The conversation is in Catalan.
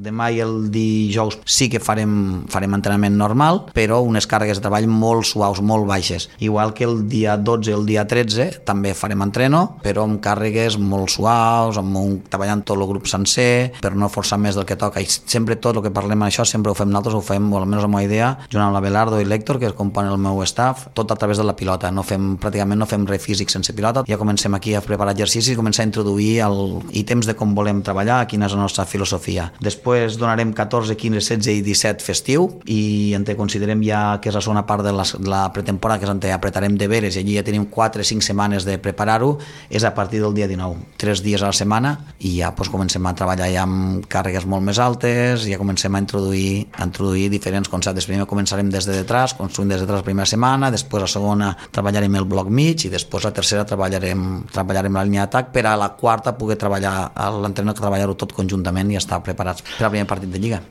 Demà i el dijous sí que farem entrenament normal, però unes càrregues de treball molt suaus, molt baixes. Igual que el dia 12 i el dia 13 també farem entreno, però amb càrregues molt suaus, treballant tot el grup sencer, per no forçar més del que toca. I sempre tot el que parlem això sempre ho fem nosaltres, ho fem, o almenys la meva idea, junt amb l'Abelardo i l'Héctor, que componen el meu staff, tot a través de la pilota. Pràcticament no fem res físic sense pilota. Ja comencem aquí a preparar exercicis i començar a introduir ítems de com volem treballar, quina és la nostra filosofia. Després donarem 14, 15, 16 i 17 festiu i en considerem ja que és la segona part de la pretemporada, que és on apretarem deberes i allí ja tenim 4 o 5 setmanes de preparar-ho, és a partir del dia 19, 3 dies a la setmana, i ja comencem a treballar ja amb càrregues molt més altes, ja comencem a introduir diferents conceptes. Primer començarem des de detrás, construint des de detrás la primera setmana, després la segona treballarem el bloc mig i després la tercera treballarem la línia d'atac, per a la quarta poder treballar l'entrenador, treballar-ho tot conjuntament i estar preparats per al primer partit de Lliga.